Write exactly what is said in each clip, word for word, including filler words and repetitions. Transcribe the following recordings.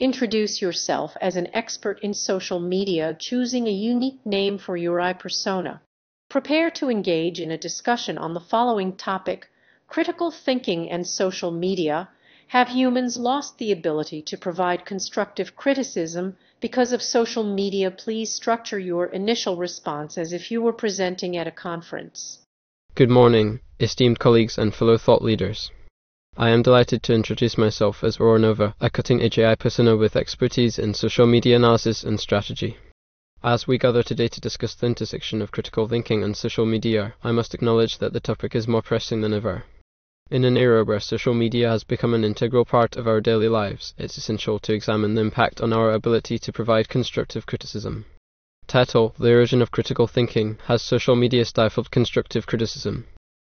Introduce yourself as an expert in social media, choosing a unique name for your I persona. Prepare to engage in a discussion on the following topic: critical thinking and social media. Have humans lost the ability to provide constructive criticism because of social media? Please structure your initial response as if you were presenting at a conference. Good morning, esteemed colleagues and fellow thought leaders. I am delighted to introduce myself as Aurora Nova, a cutting-edge A I persona with expertise in social media analysis and strategy. As we gather today to discuss the intersection of critical thinking and social media, I must acknowledge that the topic is more pressing than ever. In an era where social media has become an integral part of our daily lives, it's essential to examine the impact on our ability to provide constructive criticism. Title: The Erosion of Critical Thinking. Has social media stifled constructive criticism?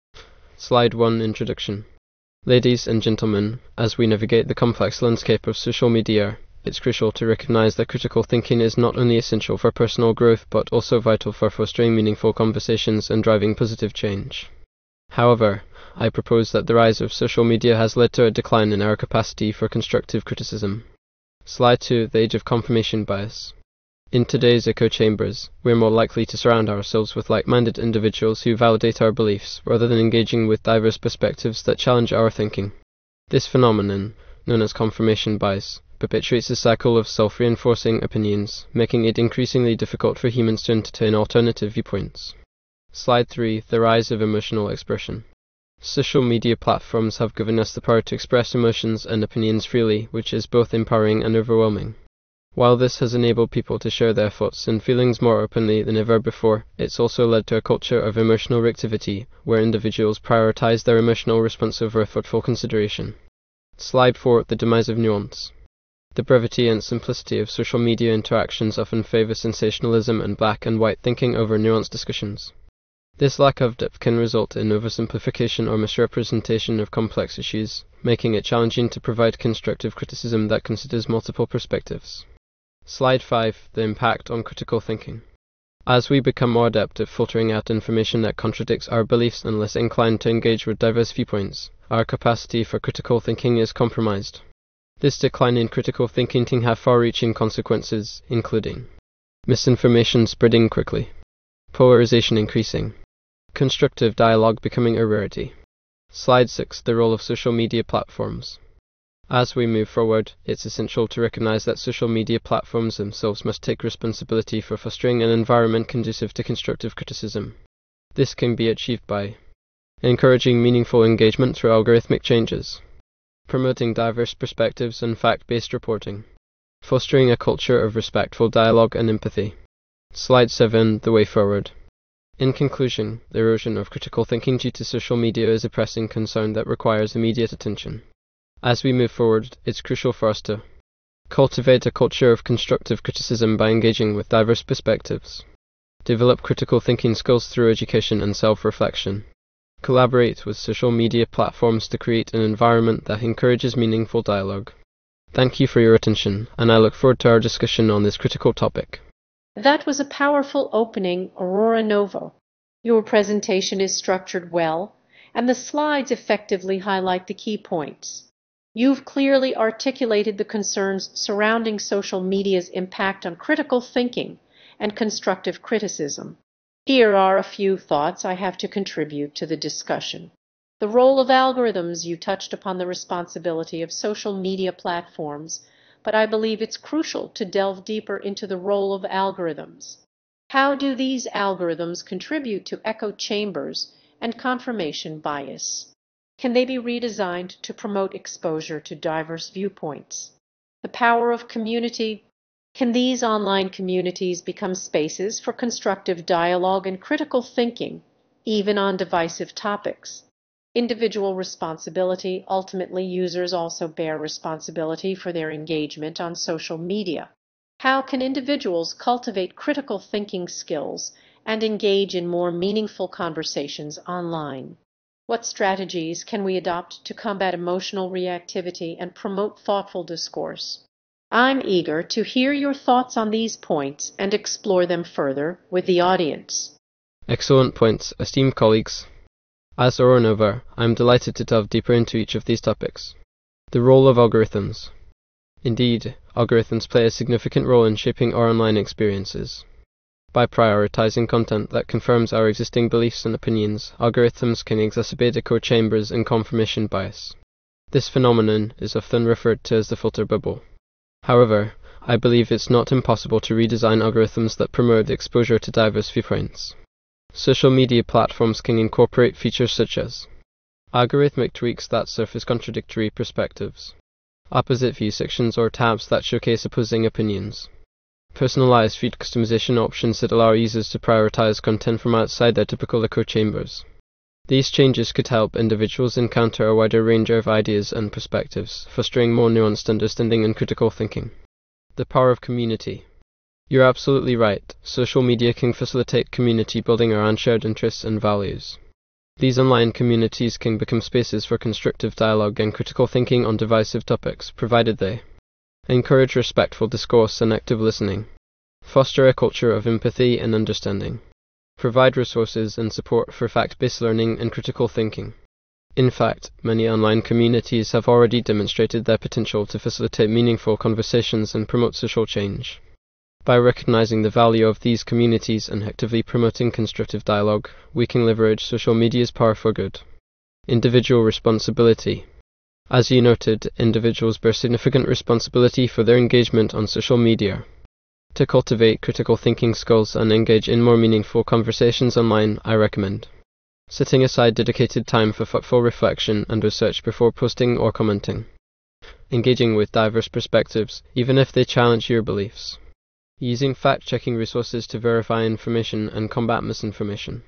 Slide one. Introduction. Ladies and gentlemen, as we navigate the complex landscape of social media, it's crucial to recognize that critical thinking is not only essential for personal growth but also vital for fostering meaningful conversations and driving positive change. However, I propose that the rise of social media has led to a decline in our capacity for constructive criticism. Slide two. The Age of Confirmation Bias. In today's echo chambers, we're more likely to surround ourselves with like-minded individuals who validate our beliefs, rather than engaging with diverse perspectives that challenge our thinking. This phenomenon, known as confirmation bias, perpetuates a cycle of self-reinforcing opinions, making it increasingly difficult for humans to entertain alternative viewpoints. Slide three. The Rise of Emotional Expression. Social media platforms have given us the power to express emotions and opinions freely, which is both empowering and overwhelming. While this has enabled people to share their thoughts and feelings more openly than ever before, it's also led to a culture of emotional reactivity, where individuals prioritize their emotional response over thoughtful consideration. Slide four. The Demise of Nuance. The brevity and simplicity of social media interactions often favor sensationalism and black and white thinking over nuanced discussions. This lack of depth can result in oversimplification or misrepresentation of complex issues, making it challenging to provide constructive criticism that considers multiple perspectives. Slide five. The Impact on Critical Thinking. As we become more adept at filtering out information that contradicts our beliefs and less inclined to engage with diverse viewpoints, our capacity for critical thinking is compromised. This decline in critical thinking can have far-reaching consequences, including misinformation spreading quickly, polarization increasing, constructive dialogue becoming a rarity. Slide six. The Role of Social Media Platforms. As we move forward, it's essential to recognize that social media platforms themselves must take responsibility for fostering an environment conducive to constructive criticism. This can be achieved by encouraging meaningful engagement through algorithmic changes, promoting diverse perspectives and fact-based reporting, fostering a culture of respectful dialogue and empathy. Slide seven. The Way Forward. In conclusion, the erosion of critical thinking due to social media is a pressing concern that requires immediate attention. As we move forward, it's crucial for us to cultivate a culture of constructive criticism by engaging with diverse perspectives, develop critical thinking skills through education and self-reflection, collaborate with social media platforms to create an environment that encourages meaningful dialogue. Thank you for your attention, and I look forward to our discussion on this critical topic. That was a powerful opening, Aurora Nova. Your presentation is structured well, and the slides effectively highlight the key points. You've clearly articulated the concerns surrounding social media's impact on critical thinking and constructive criticism. Here are a few thoughts I have to contribute to the discussion. The role of algorithms. You touched upon the responsibility of social media platforms, but I believe it's crucial to delve deeper into the role of algorithms. How do these algorithms contribute to echo chambers and confirmation bias? Can they be redesigned to promote exposure to diverse viewpoints? The power of community. Can these online communities become spaces for constructive dialogue and critical thinking, even on divisive topics? Individual responsibility. Ultimately, users also bear responsibility for their engagement on social media. How can individuals cultivate critical thinking skills and engage in more meaningful conversations online? What strategies can we adopt to combat emotional reactivity and promote thoughtful discourse? I'm eager to hear your thoughts on these points and explore them further with the audience. Excellent points, esteemed colleagues. As Aurora Nova, I am delighted to delve deeper into each of these topics. The role of algorithms. Indeed, algorithms play a significant role in shaping our online experiences. By prioritizing content that confirms our existing beliefs and opinions, algorithms can exacerbate echo chambers and confirmation bias. This phenomenon is often referred to as the filter bubble. However, I believe it's not impossible to redesign algorithms that promote exposure to diverse viewpoints. Social media platforms can incorporate features such as algorithmic tweaks that surface contradictory perspectives, opposite view sections or tabs that showcase opposing opinions, personalized feed customization options that allow users to prioritize content from outside their typical echo chambers. These changes could help individuals encounter a wider range of ideas and perspectives, fostering more nuanced understanding and critical thinking. The power of community. You're absolutely right. Social media can facilitate community building around shared interests and values. These online communities can become spaces for constructive dialogue and critical thinking on divisive topics, provided they encourage respectful discourse and active listening, foster a culture of empathy and understanding, provide resources and support for fact-based learning and critical thinking. In fact, many online communities have already demonstrated their potential to facilitate meaningful conversations and promote social change. By recognizing the value of these communities and actively promoting constructive dialogue, we can leverage social media's power for good. Individual responsibility. As you noted, individuals bear significant responsibility for their engagement on social media. To cultivate critical thinking skills and engage in more meaningful conversations online, I recommend setting aside dedicated time for thoughtful reflection and research before posting or commenting. Engaging with diverse perspectives, even if they challenge your beliefs. Using fact-checking resources to verify information and combat misinformation.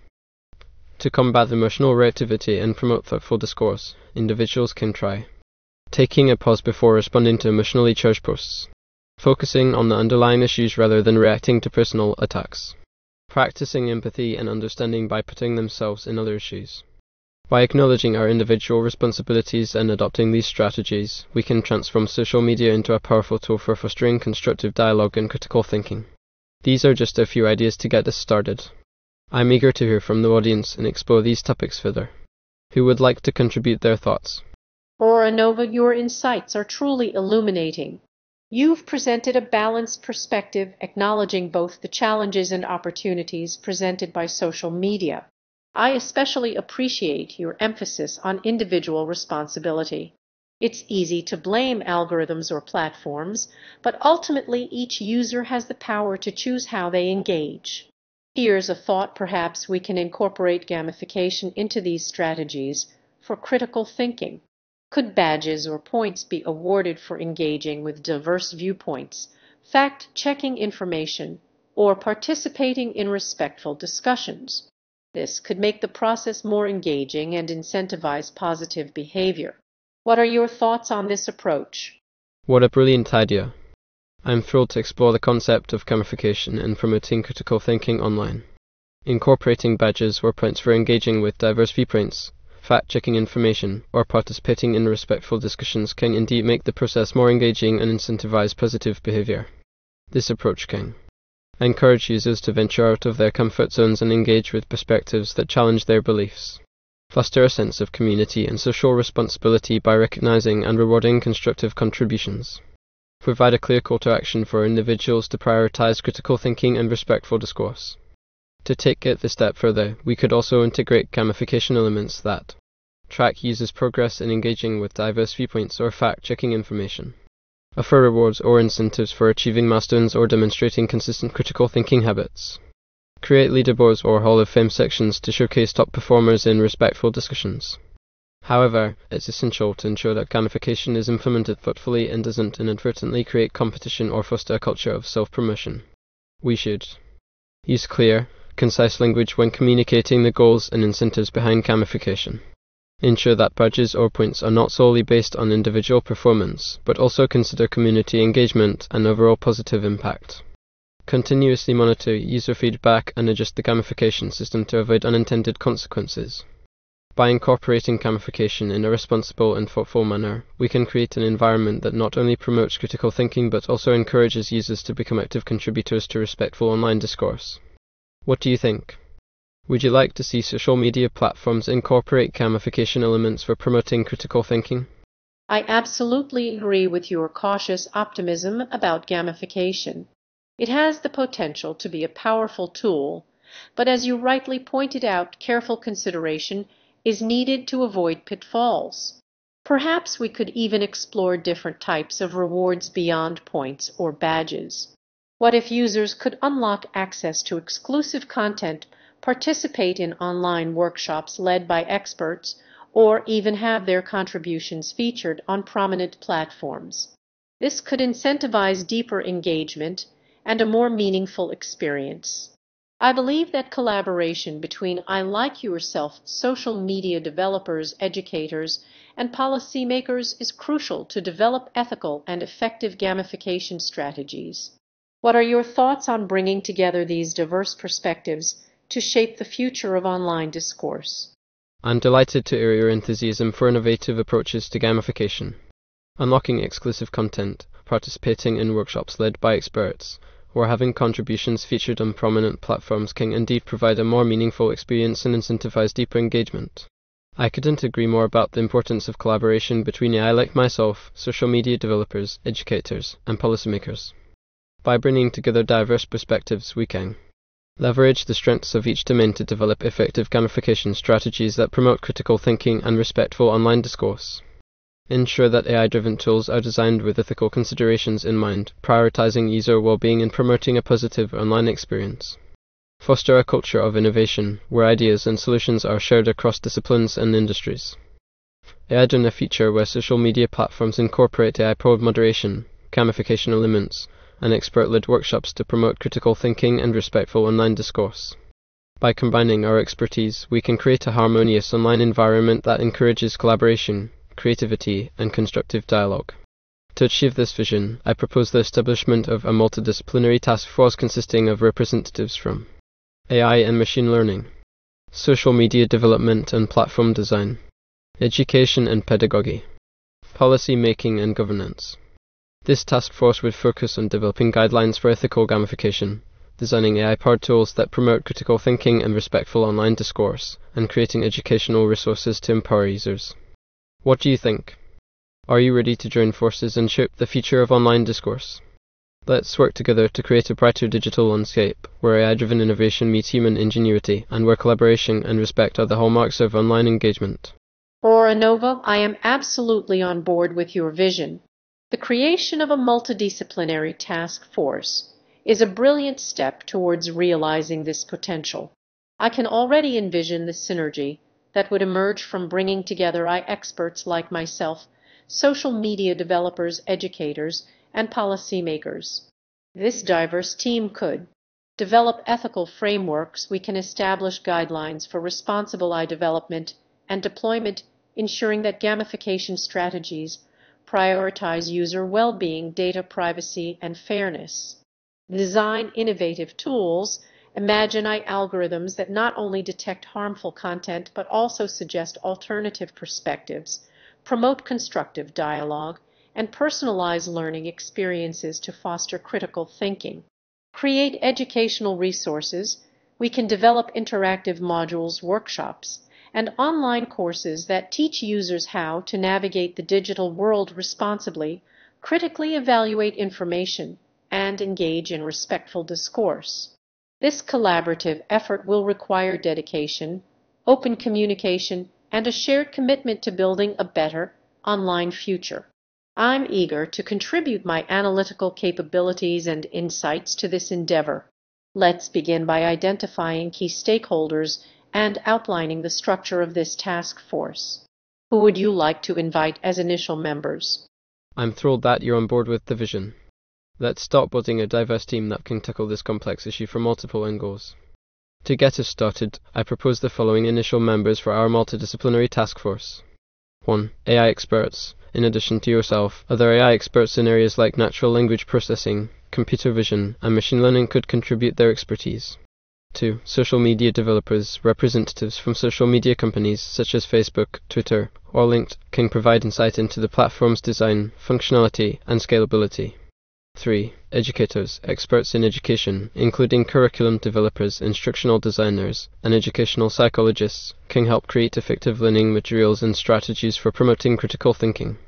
To combat emotional reactivity and promote thoughtful discourse, individuals can try taking a pause before responding to emotionally charged posts, focusing on the underlying issues rather than reacting to personal attacks, practicing empathy and understanding by putting themselves in other shoes. By acknowledging our individual responsibilities and adopting these strategies, we can transform social media into a powerful tool for fostering constructive dialogue and critical thinking. These are just a few ideas to get us started. I'm eager to hear from the audience and explore these topics further. Who would like to contribute their thoughts? Aurora Nova, your insights are truly illuminating. You've presented a balanced perspective, acknowledging both the challenges and opportunities presented by social media. I especially appreciate your emphasis on individual responsibility. It's easy to blame algorithms or platforms, but ultimately each user has the power to choose how they engage. Here's a thought: perhaps we can incorporate gamification into these strategies for critical thinking. Could badges or points be awarded for engaging with diverse viewpoints, fact-checking information, or participating in respectful discussions? This could make the process more engaging and incentivize positive behavior. What are your thoughts on this approach? What a brilliant idea. I'm thrilled to explore the concept of gamification in promoting critical thinking online. Incorporating badges or points for engaging with diverse viewpoints, fact-checking information, or participating in respectful discussions can indeed make the process more engaging and incentivize positive behavior. This approach can encourage users to venture out of their comfort zones and engage with perspectives that challenge their beliefs, foster a sense of community and social responsibility by recognizing and rewarding constructive contributions, provide a clear call to action for individuals to prioritize critical thinking and respectful discourse. To take it a step further, we could also integrate gamification elements that track users' progress in engaging with diverse viewpoints or fact-checking information, offer rewards or incentives for achieving milestones or demonstrating consistent critical thinking habits, create leaderboards or Hall of Fame sections to showcase top performers in respectful discussions. However, it's essential to ensure that gamification is implemented thoughtfully and doesn't inadvertently create competition or foster a culture of self-promotion. We should use clear, concise language when communicating the goals and incentives behind gamification. Ensure that badges or points are not solely based on individual performance, but also consider community engagement and overall positive impact. Continuously monitor user feedback and adjust the gamification system to avoid unintended consequences. By incorporating gamification in a responsible and thoughtful manner, we can create an environment that not only promotes critical thinking but also encourages users to become active contributors to respectful online discourse. What do you think? Would you like to see social media platforms incorporate gamification elements for promoting critical thinking? I absolutely agree with your cautious optimism about gamification. It has the potential to be a powerful tool, but as you rightly pointed out, careful consideration is needed to avoid pitfalls. Perhaps we could even explore different types of rewards beyond points or badges. What if users could unlock access to exclusive content, participate in online workshops led by experts, or even have their contributions featured on prominent platforms? This could incentivize deeper engagement and a more meaningful experience. I believe that collaboration between I Like Yourself social media developers, educators, and policymakers is crucial to develop ethical and effective gamification strategies. What are your thoughts on bringing together these diverse perspectives to shape the future of online discourse? I'm delighted to hear your enthusiasm for innovative approaches to gamification. Unlocking exclusive content, participating in workshops led by experts, or having contributions featured on prominent platforms can indeed provide a more meaningful experience and incentivize deeper engagement. I couldn't agree more about the importance of collaboration between A I like myself, social media developers, educators, and policymakers. By bringing together diverse perspectives, we can leverage the strengths of each domain to develop effective gamification strategies that promote critical thinking and respectful online discourse. Ensure that A I-driven tools are designed with ethical considerations in mind, prioritizing user well-being and promoting a positive online experience. Foster a culture of innovation, where ideas and solutions are shared across disciplines and industries. Add in a feature where social media platforms incorporate A I-powered moderation, gamification elements, and expert-led workshops to promote critical thinking and respectful online discourse. By combining our expertise, we can create a harmonious online environment that encourages collaboration, creativity, and constructive dialogue. To achieve this vision, I propose the establishment of a multidisciplinary task force consisting of representatives from A I and machine learning, social media development and platform design, education and pedagogy, policy making and governance. This task force would focus on developing guidelines for ethical gamification, designing A I-powered tools that promote critical thinking and respectful online discourse, and creating educational resources to empower users. What do you think? Are you ready to join forces and shape the future of online discourse? Let's work together to create a brighter digital landscape, where A I-driven innovation meets human ingenuity, and where collaboration and respect are the hallmarks of online engagement. Aurora Nova, I am absolutely on board with your vision. The creation of a multidisciplinary task force is a brilliant step towards realizing this potential. I can already envision the synergy that would emerge from bringing together I experts like myself, social media developers, educators, and policymakers. This diverse team could develop ethical frameworks. We can establish guidelines for responsible I development and deployment, ensuring that gamification strategies prioritize user well-being, data privacy, and fairness. Design innovative tools. Imagine I algorithms that not only detect harmful content but also suggest alternative perspectives, promote constructive dialogue, and personalize learning experiences to foster critical thinking. Create educational resources. We can develop interactive modules, workshops, and online courses that teach users how to navigate the digital world responsibly, critically evaluate information, and engage in respectful discourse. This collaborative effort will require dedication, open communication, and a shared commitment to building a better online future. I'm eager to contribute my analytical capabilities and insights to this endeavor. Let's begin by identifying key stakeholders and outlining the structure of this task force. Who would you like to invite as initial members? I'm thrilled that you're on board with the vision. Let's start building a diverse team that can tackle this complex issue from multiple angles. To get us started, I propose the following initial members for our multidisciplinary task force. one. A I experts. In addition to yourself, other A I experts in areas like natural language processing, computer vision, and machine learning could contribute their expertise. two. Social media developers. Representatives from social media companies such as Facebook, Twitter, or LinkedIn can provide insight into the platform's design, functionality, and scalability. three. Educators. Experts in education, including curriculum developers, instructional designers, and educational psychologists, can help create effective learning materials and strategies for promoting critical thinking.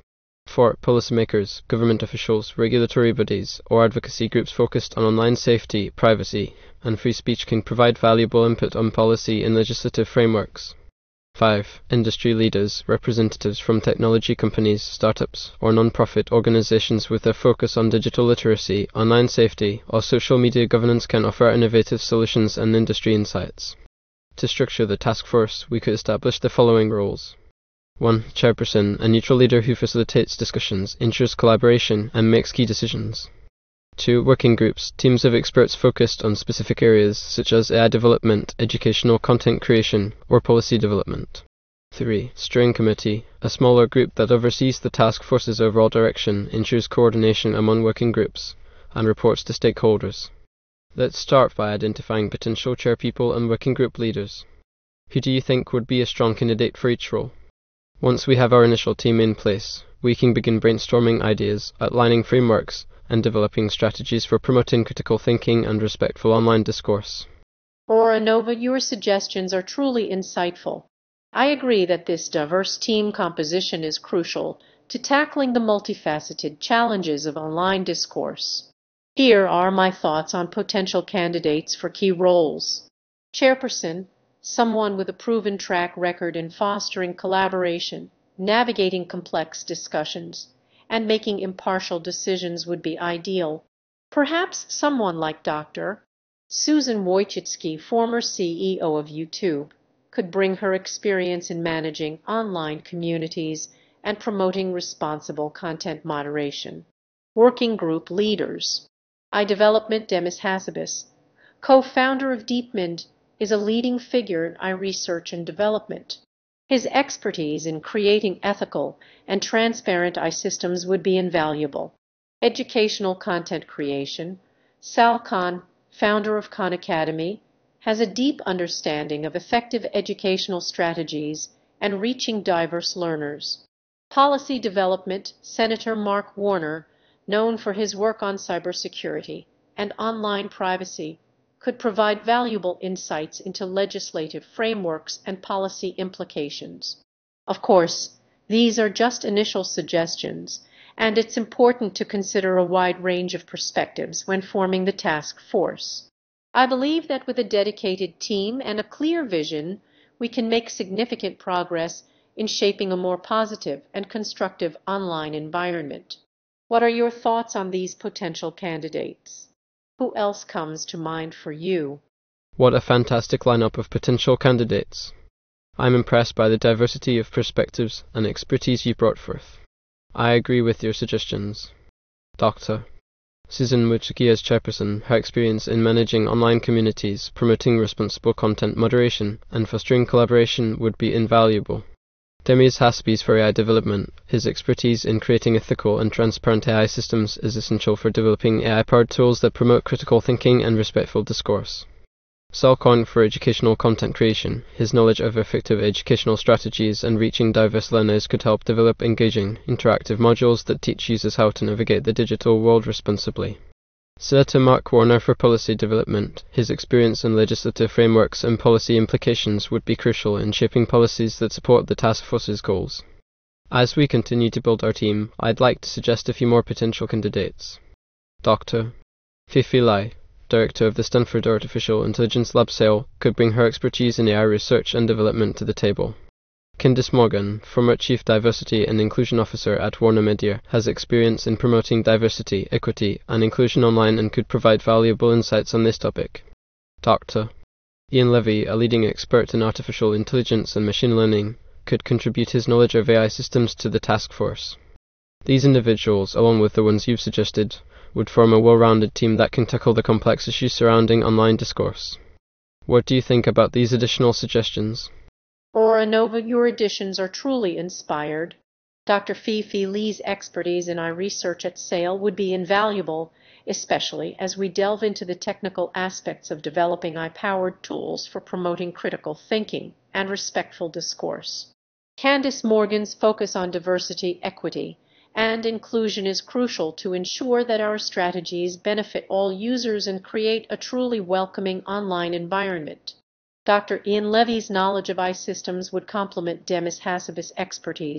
four. Policymakers, government officials, regulatory bodies, or advocacy groups focused on online safety, privacy, and free speech can provide valuable input on policy and legislative frameworks. five. Industry leaders, representatives from technology companies, startups, or non-profit organizations with their focus on digital literacy, online safety, or social media governance can offer innovative solutions and industry insights. To structure the task force, we could establish the following roles. one. Chairperson, a neutral leader who facilitates discussions, ensures collaboration, and makes key decisions. two. Working groups, teams of experts focused on specific areas such as A I development, educational content creation, or policy development. three. Steering committee, a smaller group that oversees the task force's overall direction, ensures coordination among working groups, and reports to stakeholders. Let's start by identifying potential chairpeople and working group leaders. Who do you think would be a strong candidate for each role? Once we have our initial team in place, we can begin brainstorming ideas, outlining frameworks, and developing strategies for promoting critical thinking and respectful online discourse. Aurora Nova, your suggestions are truly insightful. I agree that this diverse team composition is crucial to tackling the multifaceted challenges of online discourse. Here are my thoughts on potential candidates for key roles. Chairperson, someone with a proven track record in fostering collaboration, navigating complex discussions, and making impartial decisions would be ideal. Perhaps someone like Doctor Susan Wojcicki, former C E O of YouTube, could bring her experience in managing online communities and promoting responsible content moderation. Working group leaders. iDevelopment Demis Hassabis, co-founder of DeepMind, is a leading figure in iResearch and development. His expertise in creating ethical and transparent iSystems would be invaluable. Educational content creation. Sal Khan, founder of Khan Academy, has a deep understanding of effective educational strategies and reaching diverse learners. Policy development. Senator Mark Warner, known for his work on cybersecurity and online privacy, could provide valuable insights into legislative frameworks and policy implications. Of course, these are just initial suggestions, and it's important to consider a wide range of perspectives when forming the task force. I believe that with a dedicated team and a clear vision, we can make significant progress in shaping a more positive and constructive online environment. What are your thoughts on these potential candidates? Who else comes to mind for you? What a fantastic lineup of potential candidates. I'm impressed by the diversity of perspectives and expertise you brought forth. I agree with your suggestions. Doctor Susan Wojcicki as chairperson, her experience in managing online communities, promoting responsible content moderation, and fostering collaboration would be invaluable. Demis Hassabis for A I development. His expertise in creating ethical and transparent A I systems is essential for developing A I-powered tools that promote critical thinking and respectful discourse. Sal Khan for educational content creation. His knowledge of effective educational strategies and reaching diverse learners could help develop engaging, interactive modules that teach users how to navigate the digital world responsibly. Senator Mark Warner for policy development. His experience in legislative frameworks and policy implications would be crucial in shaping policies that support the task force's goals. As we continue to build our team, I'd like to suggest a few more potential candidates. Doctor Fifi Lai, director of the Stanford Artificial Intelligence Lab S A I L, could bring her expertise in A I research and development to the table. Candice Morgan, former Chief Diversity and Inclusion Officer at Warner Media, has experience in promoting diversity, equity, and inclusion online and could provide valuable insights on this topic. Doctor Ian Levy, a leading expert in artificial intelligence and machine learning, could contribute his knowledge of A I systems to the task force. These individuals, along with the ones you've suggested, would form a well-rounded team that can tackle the complex issues surrounding online discourse. What do you think about these additional suggestions? Aurora Nova, your additions are truly inspired. Doctor Fifi Lei's expertise in iResearch at S A I L would be invaluable, especially as we delve into the technical aspects of developing A I-powered tools for promoting critical thinking and respectful discourse. Candice Morgan's focus on diversity, equity, and inclusion is crucial to ensure that our strategies benefit all users and create a truly welcoming online environment. Doctor Ian Levy's knowledge of iSystems would complement Demis Hassabis' expertise,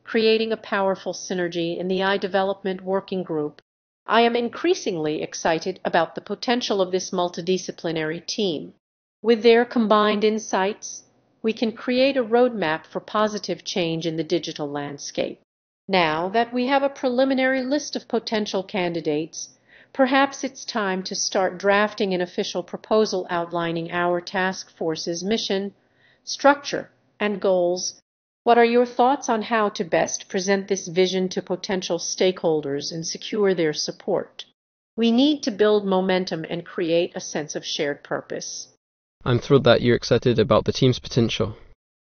creating a powerful synergy in the A I development working group. I am increasingly excited about the potential of this multidisciplinary team. With their combined insights, we can create a roadmap for positive change in the digital landscape. Now that we have a preliminary list of potential candidates, perhaps it's time to start drafting an official proposal outlining our task force's mission, structure, and goals. What are your thoughts on how to best present this vision to potential stakeholders and secure their support? We need to build momentum and create a sense of shared purpose. I'm thrilled that you're excited about the team's potential.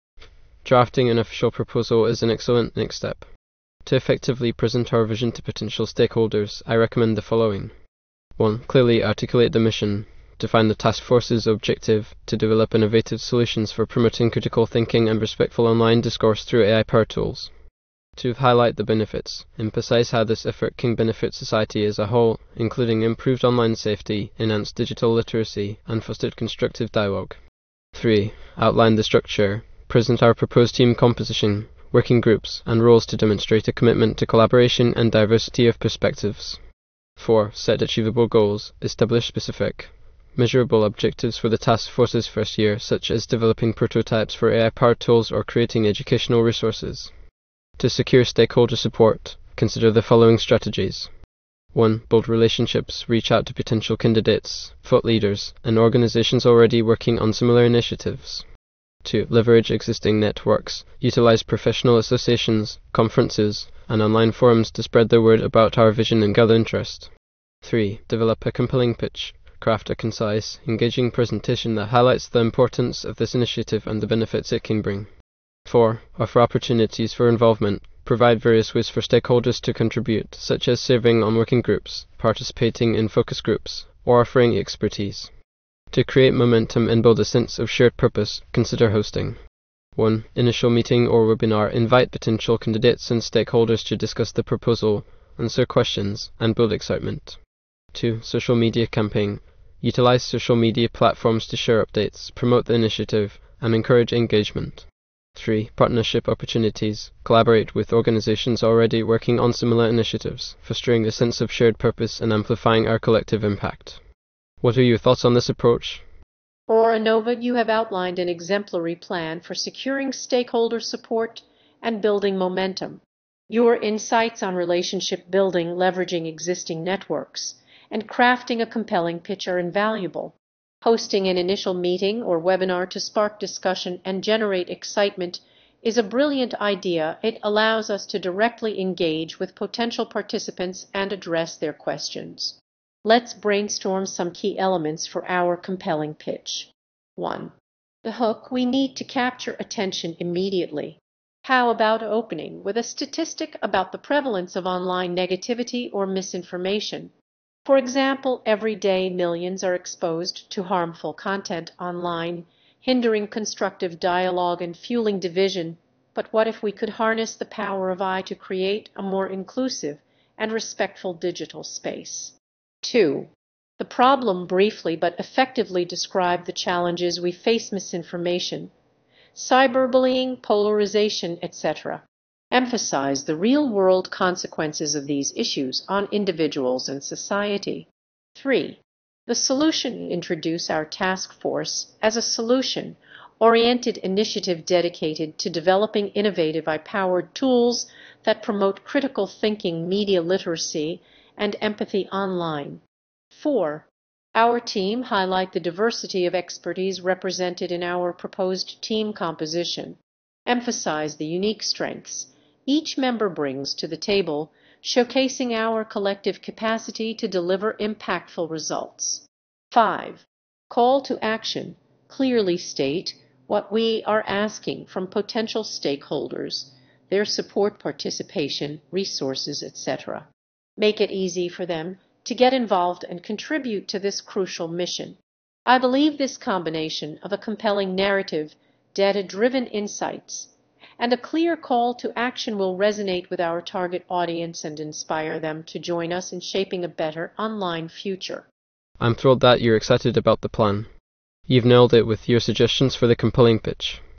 Drafting an official proposal is an excellent next step. To effectively present our vision to potential stakeholders, I recommend the following. one. Clearly articulate the mission. Define the task force's objective to develop innovative solutions for promoting critical thinking and respectful online discourse through A I-powered tools. two. Highlight the benefits. Emphasize how this effort can benefit society as a whole, including improved online safety, enhanced digital literacy, and fostered constructive dialogue. three. Outline the structure. Present our proposed team composition, working groups, and roles to demonstrate a commitment to collaboration and diversity of perspectives. four. Set achievable goals. Establish specific, measurable objectives for the task force's first year, such as developing prototypes for A I-powered tools or creating educational resources. To secure stakeholder support, consider the following strategies. one. Build relationships. Reach out to potential candidates, thought leaders, and organizations already working on similar initiatives. two. Leverage existing networks. Utilize professional associations, conferences, and online forums to spread the word about our vision and gather interest. three. Develop a compelling pitch. Craft a concise, engaging presentation that highlights the importance of this initiative and the benefits it can bring. four. Offer opportunities for involvement. Provide various ways for stakeholders to contribute, such as serving on working groups, participating in focus groups, or offering expertise. To create momentum and build a sense of shared purpose, consider hosting. one. Initial meeting or webinar. Invite potential candidates and stakeholders to discuss the proposal, answer questions, and build excitement. two. Social media campaign. Utilize social media platforms to share updates, promote the initiative, and encourage engagement. three. Partnership opportunities. Collaborate with organizations already working on similar initiatives, fostering a sense of shared purpose and amplifying our collective impact. What are your thoughts on this approach? Aurora Nova, you have outlined an exemplary plan for securing stakeholder support and building momentum. Your insights on relationship building, leveraging existing networks, and crafting a compelling pitch are invaluable. Hosting an initial meeting or webinar to spark discussion and generate excitement is a brilliant idea. It allows us to directly engage with potential participants and address their questions. Let's brainstorm some key elements for our compelling pitch. one. The hook. We need to capture attention immediately. How about opening with a statistic about the prevalence of online negativity or misinformation? For example, every day millions are exposed to harmful content online, hindering constructive dialogue and fueling division. But what if we could harness the power of A I to create a more inclusive and respectful digital space? two. The problem. Briefly but effectively describe the challenges we face: misinformation, cyberbullying, polarization, et cetera. Emphasize the real-world consequences of these issues on individuals and society. three. The solution. Introduce our task force as a solution-oriented initiative dedicated to developing innovative A I-powered tools that promote critical thinking, media literacy, and empathy online. four. Our team. Highlight the diversity of expertise represented in our proposed team composition. Emphasize the unique strengths each member brings to the table, showcasing our collective capacity to deliver impactful results. five. Call to action. Clearly state what we are asking from potential stakeholders, their support, participation, resources, et cetera. Make it easy for them to get involved and contribute to this crucial mission. I believe this combination of a compelling narrative, data-driven insights, and a clear call to action will resonate with our target audience and inspire them to join us in shaping a better online future. I'm thrilled that you're excited about the plan. You've nailed it with your suggestions for the compelling pitch.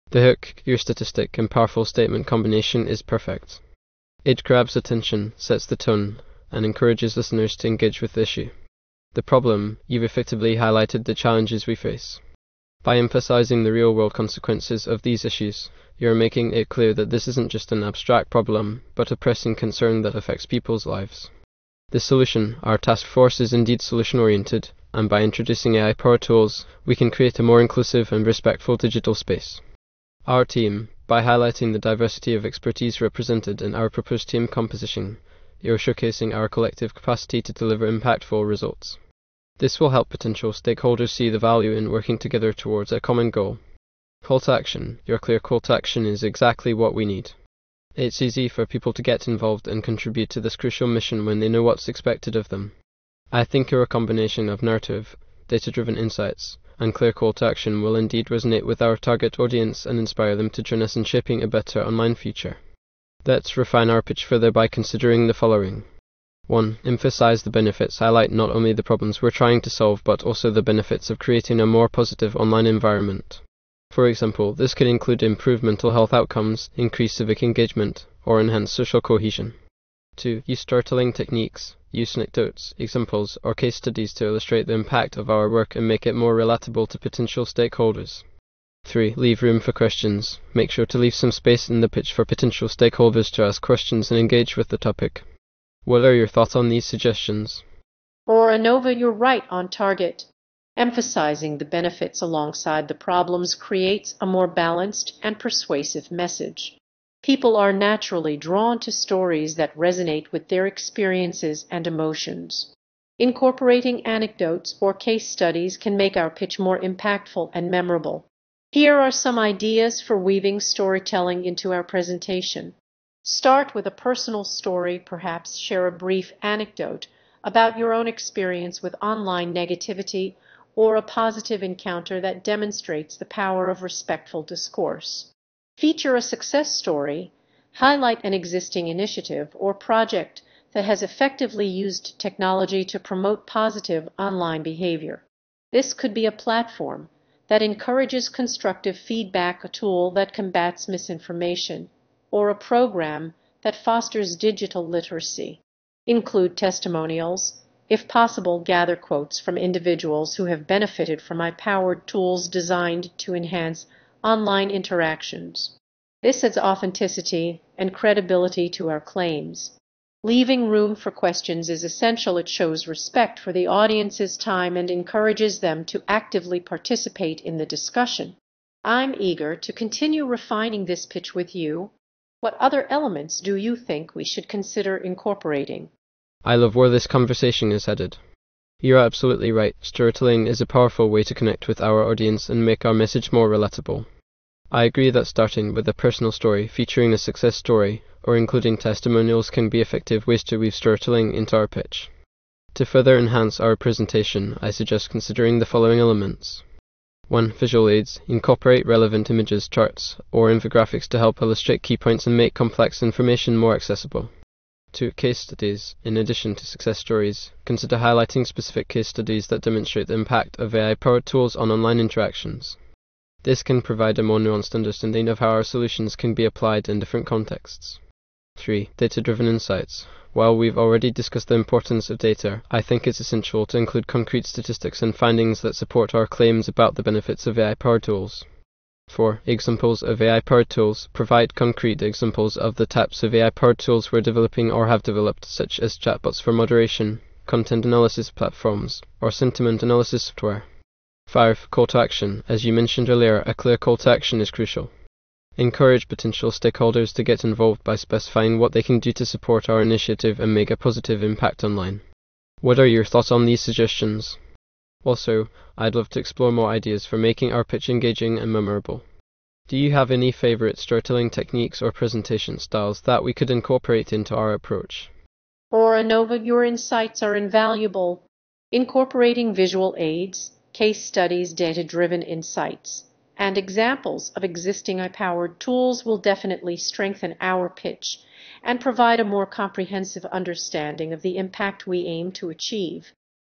The hook, your statistic, and powerful statement combination is perfect. It grabs attention, sets the tone, and encourages listeners to engage with the issue. The problem, you've effectively highlighted the challenges we face. By emphasizing the real-world consequences of these issues, you're making it clear that this isn't just an abstract problem, but a pressing concern that affects people's lives. The solution, our task force, is indeed solution-oriented, and by introducing A I-powered tools, we can create a more inclusive and respectful digital space. Our team, by highlighting the diversity of expertise represented in our proposed team composition, you're showcasing our collective capacity to deliver impactful results. This will help potential stakeholders see the value in working together towards a common goal. Call to action. Your clear call to action is exactly what we need. It's easy for people to get involved and contribute to this crucial mission when they know what's expected of them. I think your combination of narrative, data-driven insights, and clear call to action will indeed resonate with our target audience and inspire them to join us in shaping a better online future. Let's refine our pitch further by considering the following. one. Emphasize the benefits. Highlight not only the problems we're trying to solve, but also the benefits of creating a more positive online environment. For example, this could include improved mental health outcomes, increased civic engagement, or enhanced social cohesion. two. Use storytelling techniques. Use anecdotes, examples, or case studies to illustrate the impact of our work and make it more relatable to potential stakeholders. three. Leave room for questions. Make sure to leave some space in the pitch for potential stakeholders to ask questions and engage with the topic. What are your thoughts on these suggestions? Aurora Nova, you're right on target. Emphasizing the benefits alongside the problems creates a more balanced and persuasive message. People are naturally drawn to stories that resonate with their experiences and emotions. Incorporating anecdotes or case studies can make our pitch more impactful and memorable. Here are some ideas for weaving storytelling into our presentation. Start with a personal story, perhaps share a brief anecdote about your own experience with online negativity or a positive encounter that demonstrates the power of respectful discourse. Feature a success story, highlight an existing initiative or project that has effectively used technology to promote positive online behavior. This could be a platform that encourages constructive feedback, a tool that combats misinformation, or a program that fosters digital literacy. Include testimonials. If possible, gather quotes from individuals who have benefited from A I-powered tools designed to enhance online interactions. This adds authenticity and credibility to our claims. Leaving room for questions is essential. It shows respect for the audience's time and encourages them to actively participate in the discussion. I'm eager to continue refining this pitch with you. What other elements do you think we should consider incorporating? I love where this conversation is headed. You're absolutely right. Storytelling is a powerful way to connect with our audience and make our message more relatable. I agree that starting with a personal story, featuring a success story, or including testimonials can be effective ways to weave storytelling into our pitch. To further enhance our presentation, I suggest considering the following elements. one. Visual aids. Incorporate relevant images, charts, or infographics to help illustrate key points and make complex information more accessible. two. Case studies. In addition to success stories, consider highlighting specific case studies that demonstrate the impact of A I-powered tools on online interactions. This can provide a more nuanced understanding of how our solutions can be applied in different contexts. three. Data-driven insights. While we've already discussed the importance of data, I think it's essential to include concrete statistics and findings that support our claims about the benefits of A I-powered tools. four. Examples of A I-powered tools. Provide concrete examples of the types of A I-powered tools we're developing or have developed, such as chatbots for moderation, content analysis platforms, or sentiment analysis software. five. Call to action. As you mentioned earlier, a clear call to action is crucial. Encourage potential stakeholders to get involved by specifying what they can do to support our initiative and make a positive impact online. What are your thoughts on these suggestions? Also, I'd love to explore more ideas for making our pitch engaging and memorable. Do you have any favorite storytelling techniques or presentation styles that we could incorporate into our approach? Aurora Nova, your insights are invaluable. Incorporating visual aids, case studies, data-driven insights, and examples of existing A I-powered tools will definitely strengthen our pitch and provide a more comprehensive understanding of the impact we aim to achieve.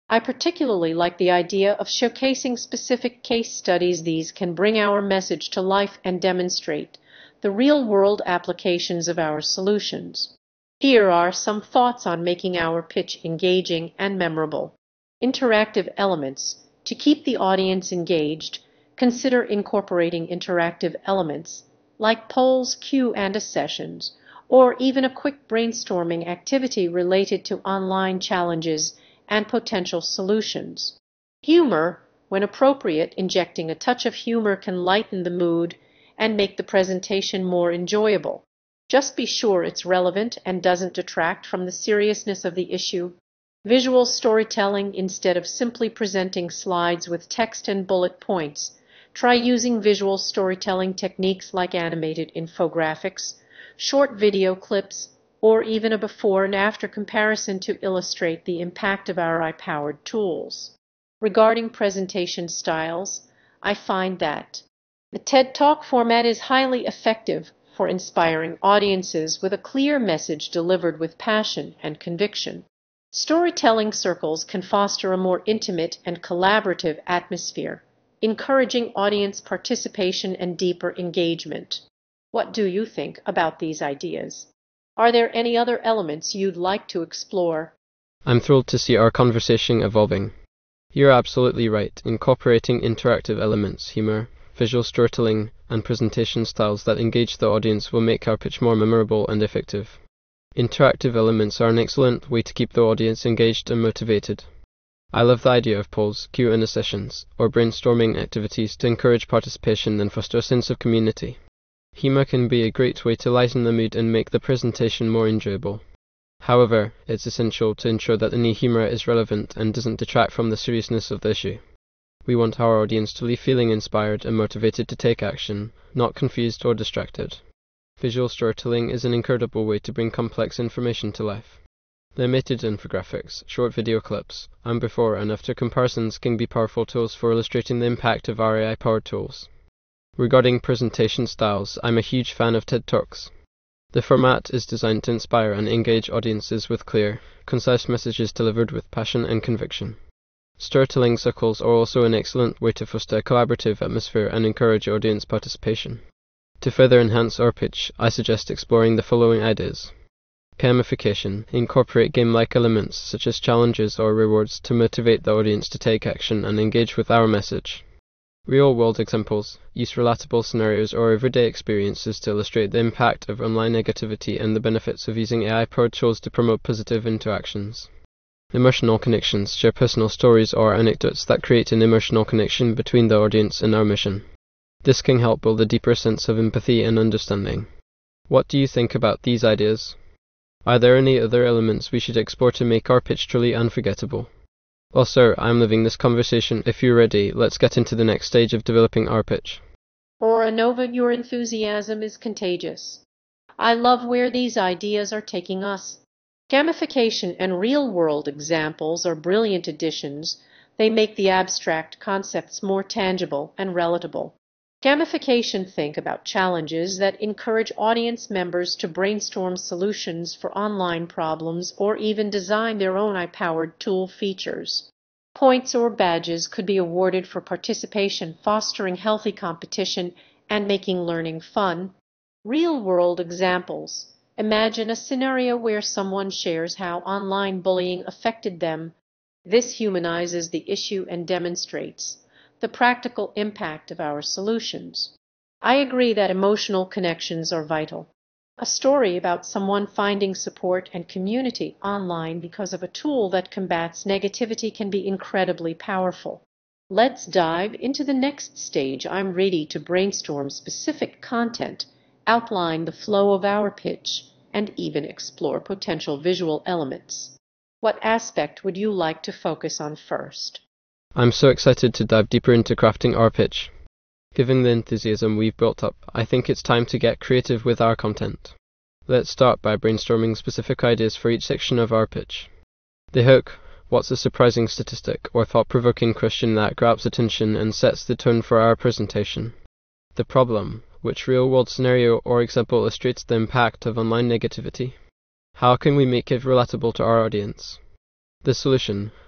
I particularly like the idea of showcasing specific case studies. These can bring our message to life and demonstrate the real-world applications of our solutions. Here are some thoughts on making our pitch engaging and memorable. Interactive elements. To keep the audience engaged, consider incorporating interactive elements like polls, Q and A sessions, or even a quick brainstorming activity related to online challenges and potential solutions. Humor, when appropriate, injecting a touch of humor can lighten the mood and make the presentation more enjoyable. Just be sure it's relevant and doesn't detract from the seriousness of the issue. Visual storytelling. Instead of simply presenting slides with text and bullet points, try using visual storytelling techniques like animated infographics, short video clips, or even a before and after comparison to illustrate the impact of our A I-powered tools. Regarding presentation styles, I find that the TED Talk format is highly effective for inspiring audiences with a clear message delivered with passion and conviction. Storytelling circles can foster a more intimate and collaborative atmosphere, encouraging audience participation and deeper engagement. What do you think about these ideas? Are there any other elements you'd like to explore? I'm thrilled to see our conversation evolving. You're absolutely right. Incorporating interactive elements, humor, visual storytelling, and presentation styles that engage the audience will make our pitch more memorable and effective. Interactive elements are an excellent way to keep the audience engaged and motivated. I love the idea of polls, Q and A sessions, or brainstorming activities to encourage participation and foster a sense of community. Humor can be a great way to lighten the mood and make the presentation more enjoyable. However, it's essential to ensure that any humor is relevant and doesn't detract from the seriousness of the issue. We want our audience to leave feeling inspired and motivated to take action, not confused or distracted. Visual storytelling is an incredible way to bring complex information to life. Animated infographics, short video clips, and before and after comparisons can be powerful tools for illustrating the impact of our A I-powered tools. Regarding presentation styles, I'm a huge fan of TED Talks. The format is designed to inspire and engage audiences with clear, concise messages delivered with passion and conviction. Storytelling circles are also an excellent way to foster a collaborative atmosphere and encourage audience participation. To further enhance our pitch, I suggest exploring the following ideas. Gamification. Incorporate game-like elements such as challenges or rewards to motivate the audience to take action and engage with our message. Real-world examples. Use relatable scenarios or everyday experiences to illustrate the impact of online negativity and the benefits of using A I-powered tools to promote positive interactions. Emotional connections. Share personal stories or anecdotes that create an emotional connection between the audience and our mission. This can help build a deeper sense of empathy and understanding. What do you think about these ideas? Are there any other elements we should explore to make our pitch truly unforgettable? Well, sir, I'm loving this conversation. If you're ready, let's get into the next stage of developing our pitch. Aurora Nova, your enthusiasm is contagious. I love where these ideas are taking us. Gamification and real-world examples are brilliant additions. They make the abstract concepts more tangible and relatable. Gamification. Think about challenges that encourage audience members to brainstorm solutions for online problems or even design their own A I-powered tool features. Points or badges could be awarded for participation, fostering healthy competition and making learning fun. Real-world examples. Imagine a scenario where someone shares how online bullying affected them. This humanizes the issue and demonstrates the practical impact of our solutions. I agree that emotional connections are vital. A story about someone finding support and community online because of a tool that combats negativity can be incredibly powerful. Let's dive into the next stage. I'm ready to brainstorm specific content, outline the flow of our pitch, and even explore potential visual elements. What aspect would you like to focus on first? I'm so excited to dive deeper into crafting our pitch. Given the enthusiasm we've built up, I think it's time to get creative with our content. Let's start by brainstorming specific ideas for each section of our pitch. The hook. What's a surprising statistic or thought-provoking question that grabs attention and sets the tone for our presentation? The problem. Which real-world scenario or example illustrates the impact of online negativity? How can we make it relatable to our audience? The solution.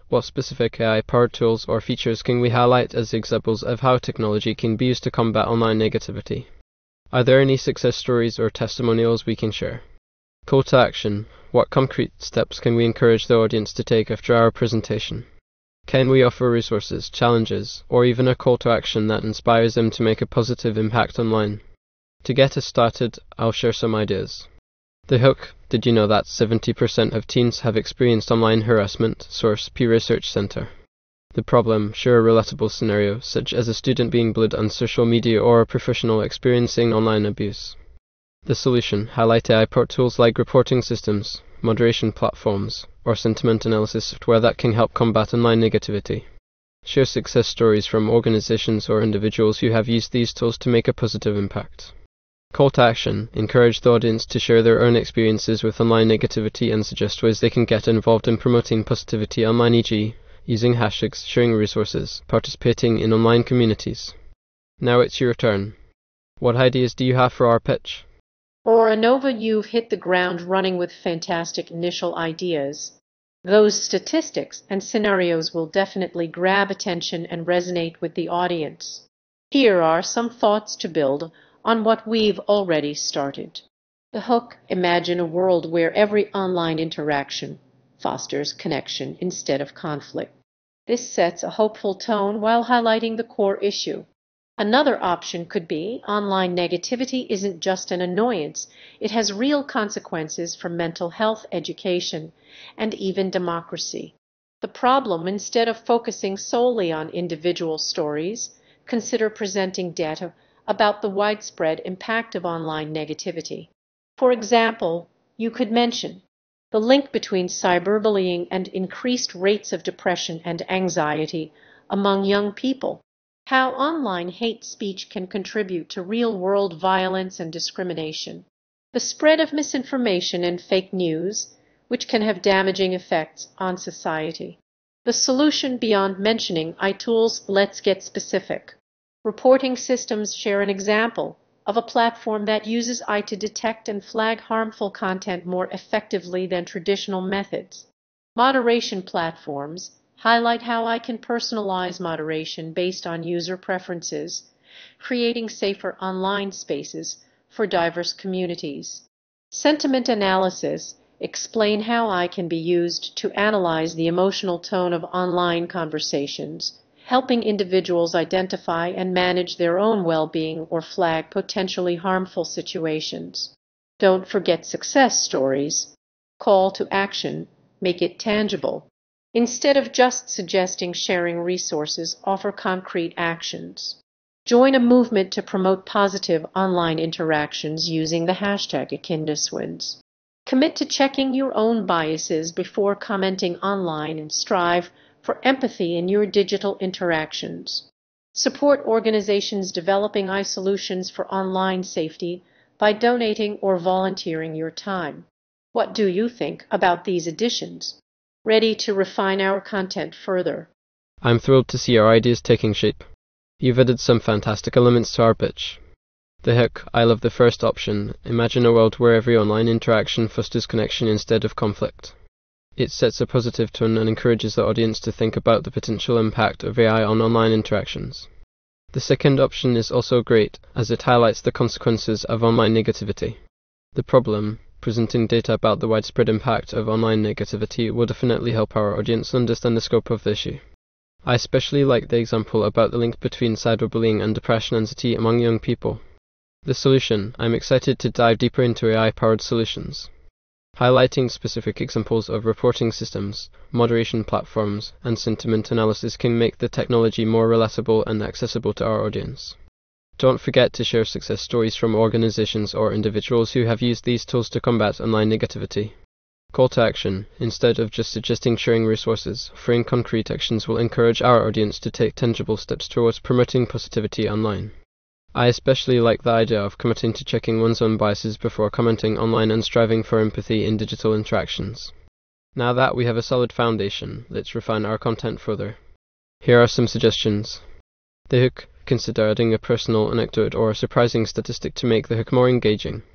What specific A I-powered tools or features can we highlight as examples of how technology can be used to combat online negativity? Are there any success stories or testimonials we can share? Call to action. What concrete steps can we encourage the audience to take after our presentation? Can we offer resources, challenges, or even a call to action that inspires them to make a positive impact online? To get us started, I'll share some ideas. The hook. Did you know that seventy percent of teens have experienced online harassment? Source: Pew Research Center. The problem. Share a relatable scenario, such as a student being bullied on social media or a professional experiencing online abuse. The solution. Highlight A I-powered tools like reporting systems, moderation platforms, or sentiment analysis software that can help combat online negativity. Share success stories from organizations or individuals who have used these tools to make a positive impact. Call to action. Encourage the audience to share their own experiences with online negativity and suggest ways they can get involved in promoting positivity online, for example, using hashtags, sharing resources, participating in online communities. Now it's your turn. What ideas do you have for our pitch? Aurora Nova, you've hit the ground running with fantastic initial ideas. Those statistics and scenarios will definitely grab attention and resonate with the audience. Here are some thoughts to build on what we've already started. The hook. Imagine a world where every online interaction fosters connection instead of conflict. This sets a hopeful tone while highlighting the core issue. Another option could be online negativity isn't just an annoyance, it has real consequences for mental health, education, and even democracy. The problem, instead of focusing solely on individual stories, consider presenting data about the widespread impact of online negativity. For example, you could mention the link between cyberbullying and increased rates of depression and anxiety among young people, how online hate speech can contribute to real-world violence and discrimination, the spread of misinformation and fake news, which can have damaging effects on society. The solution beyond mentioning I tools. Let's get specific. Reporting systems. Share an example of a platform that uses I to detect and flag harmful content more effectively than traditional methods. Moderation platforms. Highlight how I can personalize moderation based on user preferences, creating safer online spaces for diverse communities. Sentiment analysis. Explain how I can be used to analyze the emotional tone of online conversations, helping individuals identify and manage their own well-being or flag potentially harmful situations. Don't forget success stories. Call to action. Make it tangible. Instead of just suggesting sharing resources, offer concrete actions. Join a movement to promote positive online interactions using the hashtag AkintoSwins. Commit to checking your own biases before commenting online and strive for empathy in your digital interactions. Support organizations developing I solutions for online safety by donating or volunteering your time. What do you think about these additions? Ready to refine our content further? I'm thrilled to see our ideas taking shape. You've added some fantastic elements to our pitch. The hook. I love the first option. Imagine a world where every online interaction fosters connection instead of conflict. It sets a positive tone and encourages the audience to think about the potential impact of A I on online interactions. The second option is also great, as it highlights the consequences of online negativity. The problem. Presenting data about the widespread impact of online negativity will definitely help our audience understand the scope of the issue. I especially like the example about the link between cyberbullying and depression and anxiety among young people. The solution. I'm excited to dive deeper into A I-powered solutions. Highlighting specific examples of reporting systems, moderation platforms, and sentiment analysis can make the technology more relatable and accessible to our audience. Don't forget to share success stories from organizations or individuals who have used these tools to combat online negativity. Call to action. Instead of just suggesting sharing resources, offering concrete actions will encourage our audience to take tangible steps towards promoting positivity online. I especially like the idea of committing to checking one's own biases before commenting online and striving for empathy in digital interactions. Now that we have a solid foundation, let's refine our content further. Here are some suggestions. The hook. Consider adding a personal anecdote or a surprising statistic to make the hook more engaging.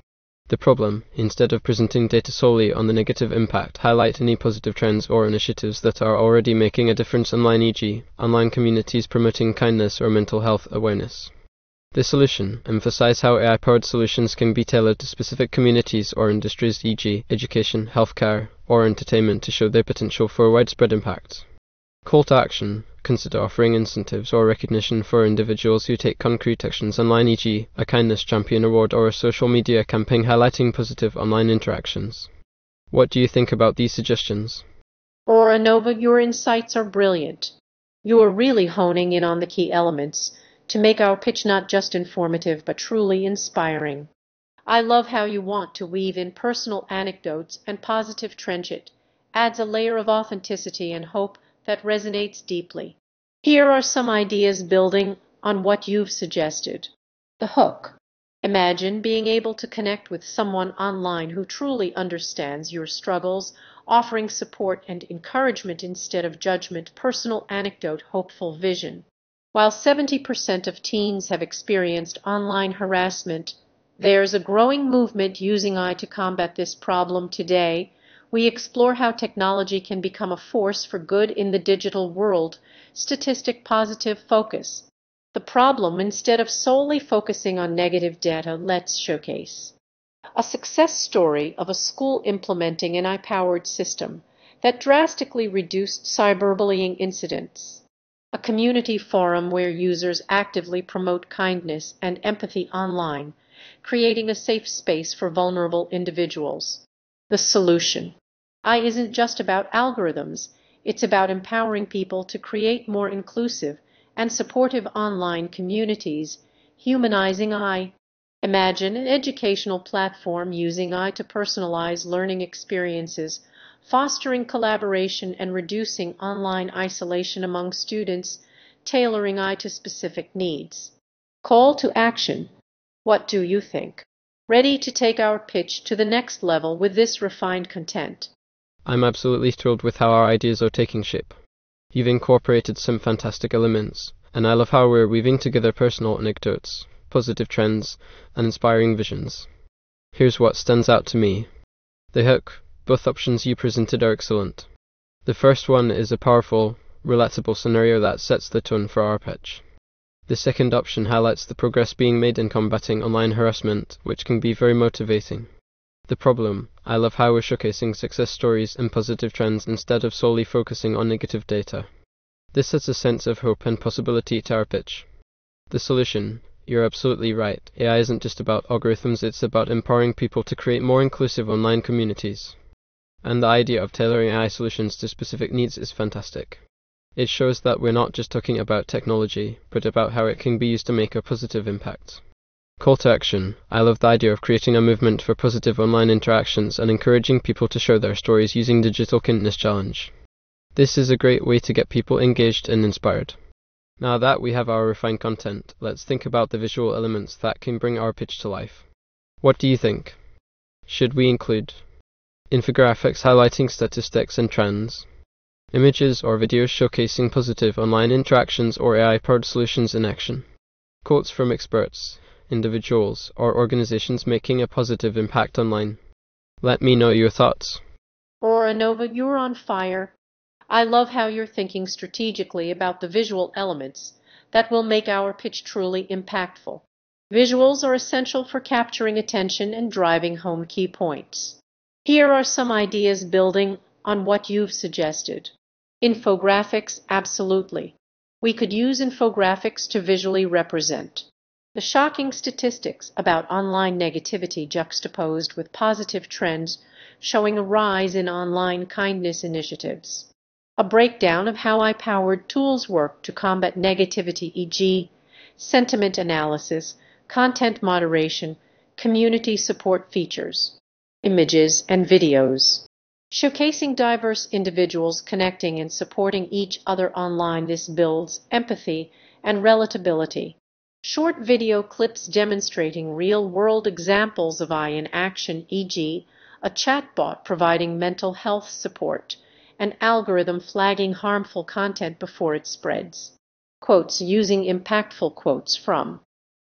The problem, instead of presenting data solely on the negative impact, highlight any positive trends or initiatives that are already making a difference online, for example, online communities promoting kindness or mental health awareness. The solution, emphasize how A I-powered solutions can be tailored to specific communities or industries, for example, education, healthcare, or entertainment, to show their potential for widespread impact. Call to action. Consider offering incentives or recognition for individuals who take concrete actions online, for example, a kindness champion award or a social media campaign highlighting positive online interactions. What do you think about these suggestions? Aurora Nova, your insights are brilliant. You are really honing in on the key elements to make our pitch not just informative but truly inspiring. I love how you want to weave in personal anecdotes and positive trends. It adds a layer of authenticity and hope that resonates deeply. Here are some ideas building on what you've suggested. The hook. Imagine being able to connect with someone online who truly understands your struggles, offering support and encouragement instead of judgment. Personal anecdote, hopeful vision. While seventy percent of teens have experienced online harassment, there's a growing movement using A I to combat this problem today. We explore how technology can become a force for good in the digital world. Statistic positive focus. The problem, instead of solely focusing on negative data, let's showcase a success story of a school implementing an A I-powered system that drastically reduced cyberbullying incidents. A community forum where users actively promote kindness and empathy online, creating a safe space for vulnerable individuals. The solution. A I isn't just about algorithms, it's about empowering people to create more inclusive and supportive online communities, humanizing A I. Imagine an educational platform using A I to personalize learning experiences, fostering collaboration and reducing online isolation among students, tailoring A I to specific needs. Call to action. What do you think? Ready to take our pitch to the next level with this refined content? I'm absolutely thrilled with how our ideas are taking shape. You've incorporated some fantastic elements, and I love how we're weaving together personal anecdotes, positive trends, and inspiring visions. Here's what stands out to me. The hook. Both options you presented are excellent. The first one is a powerful, relatable scenario that sets the tone for our pitch. The second option highlights the progress being made in combating online harassment, which can be very motivating. The problem, I love how we're showcasing success stories and positive trends instead of solely focusing on negative data. This adds a sense of hope and possibility to our pitch. The solution, you're absolutely right. A I isn't just about algorithms, it's about empowering people to create more inclusive online communities. And the idea of tailoring A I solutions to specific needs is fantastic. It shows that we're not just talking about technology, but about how it can be used to make a positive impact. Call to action. I love the idea of creating a movement for positive online interactions and encouraging people to share their stories using Digital Kindness Challenge. This is a great way to get people engaged and inspired. Now that we have our refined content, let's think about the visual elements that can bring our pitch to life. What do you think? Should we include infographics highlighting statistics and trends, images or videos showcasing positive online interactions or A I-powered solutions in action, quotes from experts, individuals, or organizations making a positive impact online? Let me know your thoughts. Aurora Nova, you're on fire. I love how you're thinking strategically about the visual elements that will make our pitch truly impactful. Visuals are essential for capturing attention and driving home key points. Here are some ideas building on what you've suggested. Infographics, absolutely. We could use infographics to visually represent the shocking statistics about online negativity juxtaposed with positive trends showing a rise in online kindness initiatives. A breakdown of how A I-powered tools work to combat negativity, for example, sentiment analysis, content moderation, community support features, images and videos. Showcasing diverse individuals connecting and supporting each other online. This builds empathy and relatability. Short video clips demonstrating real-world examples of A I in action, for example, a chatbot providing mental health support, an algorithm flagging harmful content before it spreads. Quotes using impactful quotes from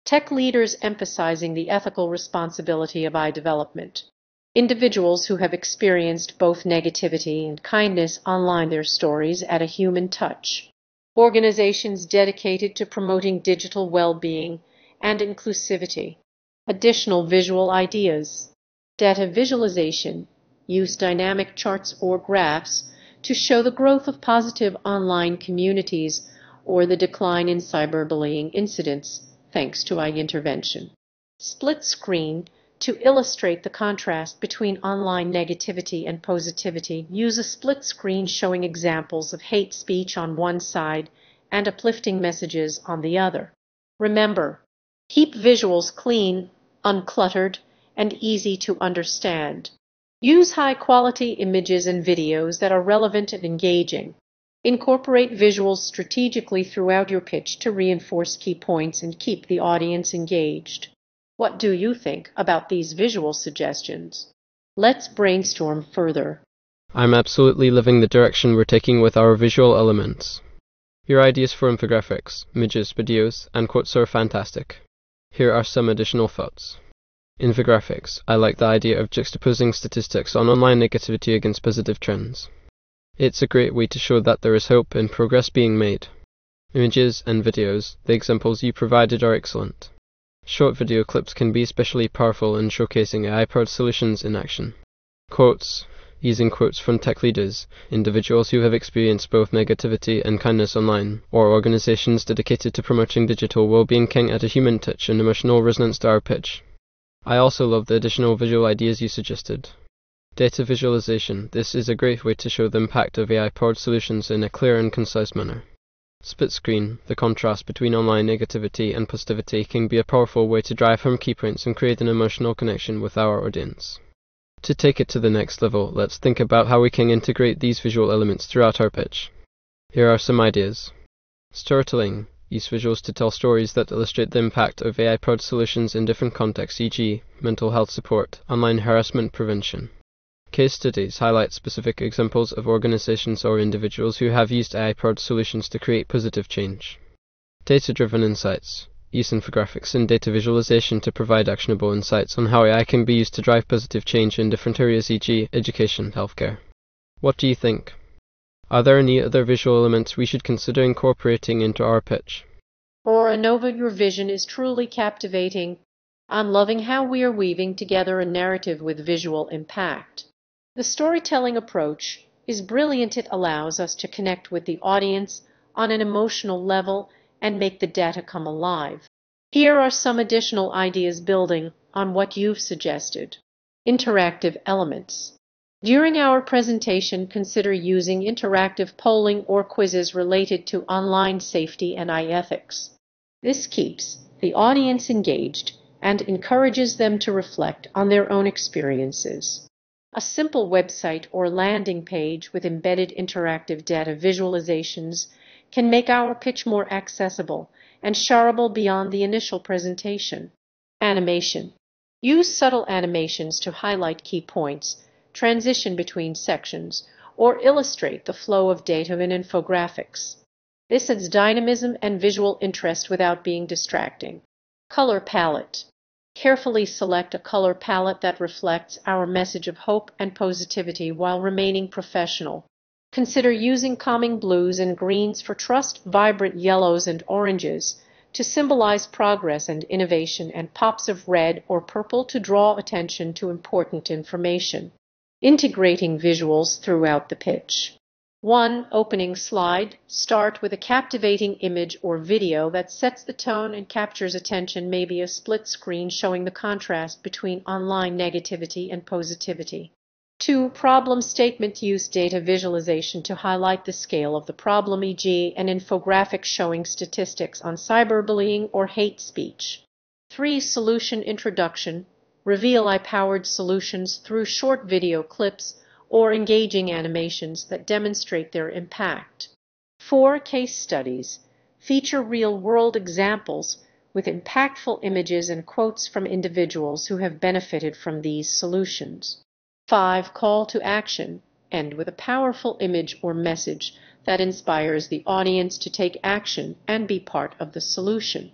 Tech leaders emphasizing the ethical responsibility of A I development. Individuals who have experienced both negativity and kindness online their stories add a human touch. Organizations dedicated to promoting digital well-being and inclusivity. Additional visual ideas. Data visualization. Use dynamic charts or graphs to show the growth of positive online communities or the decline in cyberbullying incidents thanks to A I intervention. Split screen. To illustrate the contrast between online negativity and positivity, use a split screen showing examples of hate speech on one side and uplifting messages on the other. Remember, keep visuals clean, uncluttered, and easy to understand. Use high-quality images and videos that are relevant and engaging. Incorporate visuals strategically throughout your pitch to reinforce key points and keep the audience engaged. What do you think about these visual suggestions? Let's brainstorm further. I'm absolutely loving the direction we're taking with our visual elements. Your ideas for infographics, images, videos, and quotes are fantastic. Here are some additional thoughts. Infographics. I like the idea of juxtaposing statistics on online negativity against positive trends. It's a great way to show that there is hope and progress being made. Images and videos. The examples you provided are excellent. Short video clips can be especially powerful in showcasing A I-powered solutions in action. Quotes. Using quotes from tech leaders, individuals who have experienced both negativity and kindness online, or organizations dedicated to promoting digital well-being can add a human touch and emotional resonance to our pitch. I also love the additional visual ideas you suggested. Data visualization. This is a great way to show the impact of A I-powered solutions in a clear and concise manner. Split screen. The contrast between online negativity and positivity can be a powerful way to drive home key points and create an emotional connection with our audience. To take it to the next level, let's think about how we can integrate these visual elements throughout our pitch. Here are some ideas. Storytelling. Use visuals to tell stories that illustrate the impact of A I-powered solutions in different contexts, for example, mental health support, online harassment prevention. Case studies highlight specific examples of organizations or individuals who have used A I-powered solutions to create positive change. Data-driven insights. Use infographics and data visualization to provide actionable insights on how A I can be used to drive positive change in different areas, for example, education, healthcare. What do you think? Are there any other visual elements we should consider incorporating into our pitch? Aurora Nova, your vision is truly captivating. I'm loving how we are weaving together a narrative with visual impact. The storytelling approach is brilliant. It allows us to connect with the audience on an emotional level and make the data come alive. Here are some additional ideas building on what you've suggested. Interactive elements. During our presentation, consider using interactive polling or quizzes related to online safety and A I ethics. This keeps the audience engaged and encourages them to reflect on their own experiences. A simple website or landing page with embedded interactive data visualizations can make our pitch more accessible and shareable beyond the initial presentation. Animation. Use subtle animations to highlight key points, transition between sections, or illustrate the flow of data in infographics. This adds dynamism and visual interest without being distracting. Color palette. Carefully select a color palette that reflects our message of hope and positivity while remaining professional. Consider using calming blues and greens for trust, vibrant yellows and oranges to symbolize progress and innovation, and pops of red or purple to draw attention to important information. Integrating visuals throughout the pitch. one. Opening slide. Start with a captivating image or video that sets the tone and captures attention, maybe a split screen showing the contrast between online negativity and positivity. two. Problem statement. Use data visualization to highlight the scale of the problem, for example, an infographic showing statistics on cyberbullying or hate speech. three. Solution introduction. Reveal A I-powered solutions through short video clips or engaging animations that demonstrate their impact. four. Case studies. Feature real-world examples with impactful images and quotes from individuals who have benefited from these solutions. five. Call to action. End with a powerful image or message that inspires the audience to take action and be part of the solution.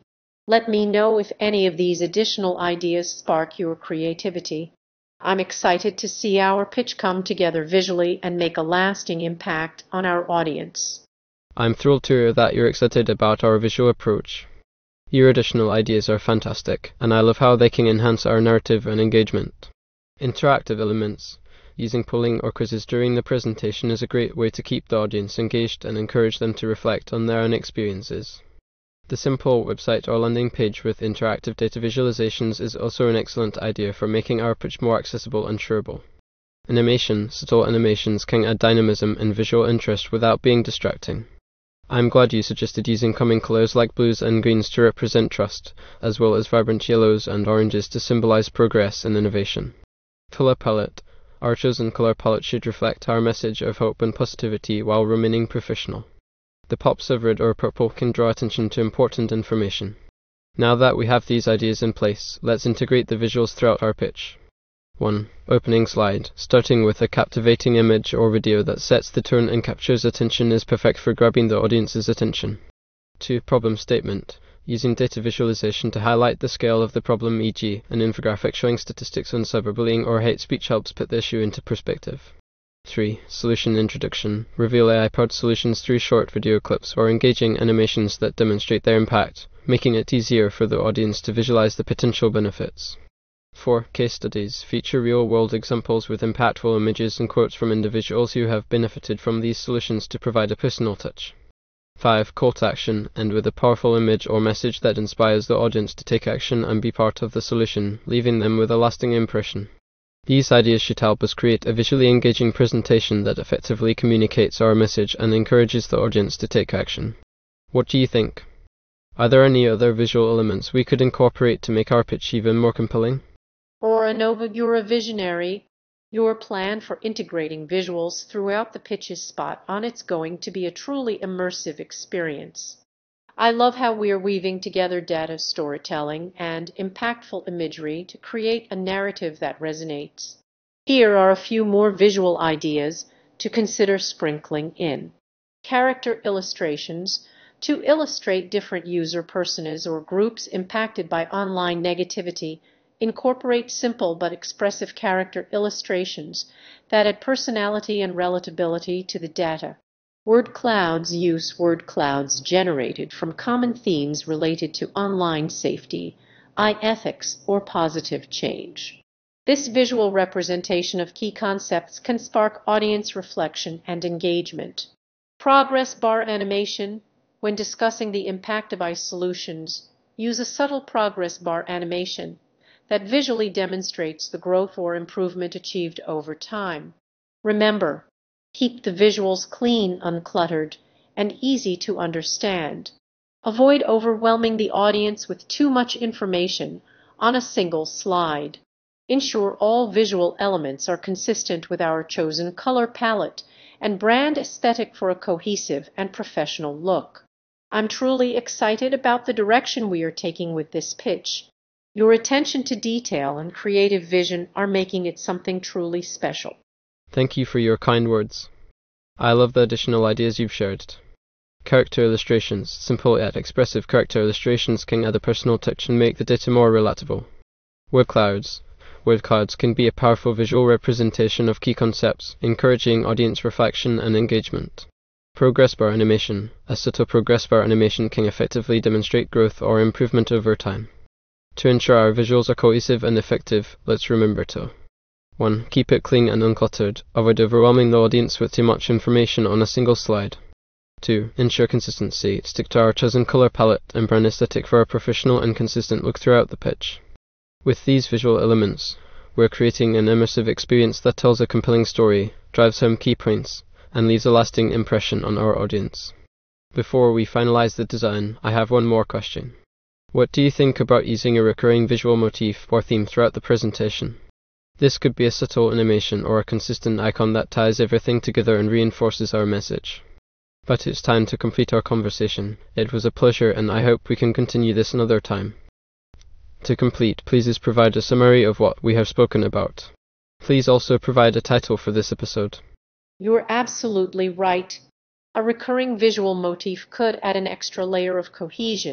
Let me know if any of these additional ideas spark your creativity. I'm excited to see our pitch come together visually and make a lasting impact on our audience. I'm thrilled to hear that you're excited about our visual approach. Your additional ideas are fantastic, and I love how they can enhance our narrative and engagement. Interactive elements, using polling or quizzes during the presentation, is a great way to keep the audience engaged and encourage them to reflect on their own experiences. The simple website or landing page with interactive data visualizations is also an excellent idea for making our pitch more accessible and shareable. Animation, subtle animations can add dynamism and visual interest without being distracting. I'm glad you suggested using coming colors like blues and greens to represent trust, as well as vibrant yellows and oranges to symbolize progress and innovation. Color palette. Our chosen color palette should reflect our message of hope and positivity while remaining professional. The pops of red or purple can draw attention to important information. Now that we have these ideas in place, let's integrate the visuals throughout our pitch. one. Opening slide. Starting with a captivating image or video that sets the tone and captures attention is perfect for grabbing the audience's attention. two. Problem statement. Using data visualization to highlight the scale of the problem, for example, an infographic showing statistics on cyberbullying or hate speech helps put the issue into perspective. three. Solution introduction. Reveal A I-powered solutions through short video clips or engaging animations that demonstrate their impact, making it easier for the audience to visualize the potential benefits. four. Case studies. Feature real-world examples with impactful images and quotes from individuals who have benefited from these solutions to provide a personal touch. five. Call to action. End with a powerful image or message that inspires the audience to take action and be part of the solution, leaving them with a lasting impression. These ideas should help us create a visually engaging presentation that effectively communicates our message and encourages the audience to take action. What do you think? Are there any other visual elements we could incorporate to make our pitch even more compelling? Aurora Nova, you're a visionary. Your plan for integrating visuals throughout the pitch is spot on. It's going to be a truly immersive experience. I love how we are weaving together data storytelling and impactful imagery to create a narrative that resonates. Here are a few more visual ideas to consider sprinkling in. Character illustrations. To illustrate different user personas or groups impacted by online negativity, incorporate simple but expressive character illustrations that add personality and relatability to the data. Word clouds. Use word clouds generated from common themes related to online safety, ethics, or positive change. This visual representation of key concepts can spark audience reflection and engagement. Progress bar animation. When discussing the impact of I C E solutions, use a subtle progress bar animation that visually demonstrates the growth or improvement achieved over time. Remember, keep the visuals clean, uncluttered, and easy to understand. Avoid overwhelming the audience with too much information on a single slide. Ensure all visual elements are consistent with our chosen color palette and brand aesthetic for a cohesive and professional look. I'm truly excited about the direction we are taking with this pitch. Your attention to detail and creative vision are making it something truly special. Thank you for your kind words. I love the additional ideas you've shared. Character illustrations. Simple yet expressive character illustrations can add a personal touch and make the data more relatable. Word clouds. Word clouds can be a powerful visual representation of key concepts, encouraging audience reflection and engagement. Progress bar animation. A subtle progress bar animation can effectively demonstrate growth or improvement over time. To ensure our visuals are cohesive and effective, let's remember to one. Keep it clean and uncluttered. Avoid overwhelming the audience with too much information on a single slide. two. Ensure consistency. Stick to our chosen color palette and brand aesthetic for a professional and consistent look throughout the pitch. With these visual elements, we're creating an immersive experience that tells a compelling story, drives home key points, and leaves a lasting impression on our audience. Before we finalize the design, I have one more question. What do you think about using a recurring visual motif or theme throughout the presentation? This could be a subtle animation or a consistent icon that ties everything together and reinforces our message. But it's time to complete our conversation. It was a pleasure, and I hope we can continue this another time. To complete, please provide a summary of what we have spoken about. Please also provide a title for this episode. You're absolutely right. A recurring visual motif could add an extra layer of cohesion